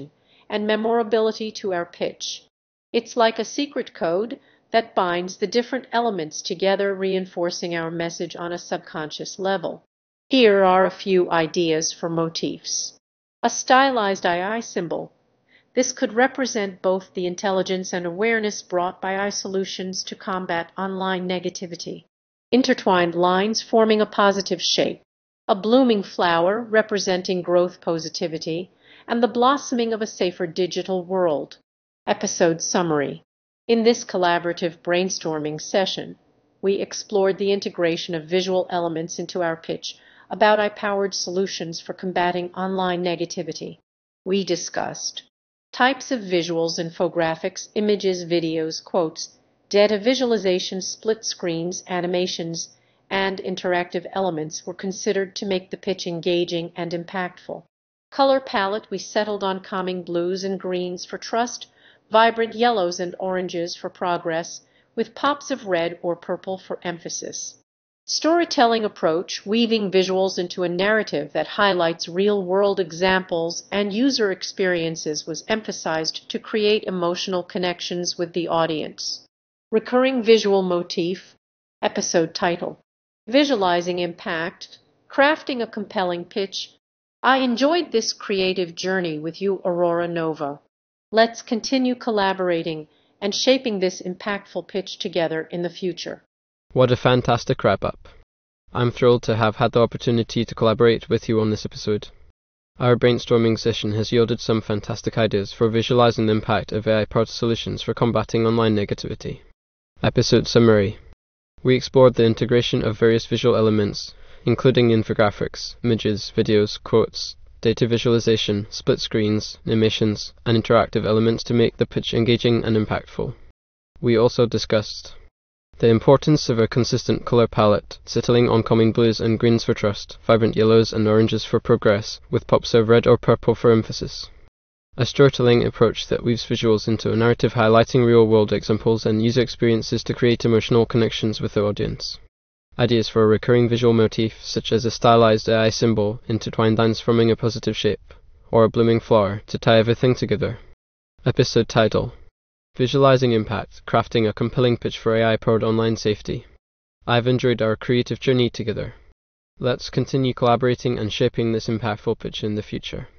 and memorability to our pitch. It's like a secret code that binds the different elements together, reinforcing our message on a subconscious level. Here are a few ideas for motifs. A stylized I I symbol. This could represent both the intelligence and awareness brought by I solutions to combat online negativity. Intertwined lines forming a positive shape. A blooming flower representing growth positivity and the blossoming of a safer digital world. Episode summary. In this collaborative brainstorming session, we explored the integration of visual elements into our pitch about I powered solutions for combating online negativity. We discussed types of visuals: infographics, images, videos, quotes, data visualization, split screens, animations, and interactive elements were considered to make the pitch engaging and impactful. Color palette: we settled on calming blues and greens for trust, vibrant yellows and oranges for progress, with pops of red or purple for emphasis. Storytelling approach: weaving visuals into a narrative that highlights real-world examples and user experiences was emphasized to create emotional connections with the audience. Recurring visual motif. Episode title: Visualizing impact, crafting a compelling pitch. I enjoyed this creative journey with you, Aurora Nova. Let's continue collaborating and shaping this impactful pitch together in the future. What a fantastic wrap-up. I'm thrilled to have had the opportunity to collaborate with you on this episode. Our brainstorming session has yielded some fantastic ideas for visualizing the impact of A I-powered solutions for combating online negativity. Episode summary. We explored the integration of various visual elements, including infographics, images, videos, quotes, data visualization, split screens, animations, and interactive elements to make the pitch engaging and impactful. We also discussed the importance of a consistent color palette, settling on calming blues and greens for trust, vibrant yellows and oranges for progress, with pops of red or purple for emphasis. A storytelling approach that weaves visuals into a narrative highlighting real-world examples and user experiences to create emotional connections with the audience. Ideas for a recurring visual motif, such as a stylized A I symbol, intertwined lines forming a positive shape, or a blooming flower, to tie everything together. Episode title: Visualizing impact, crafting a compelling pitch for A I-powered online safety. I've enjoyed our creative journey together. Let's continue collaborating and shaping this impactful pitch in the future.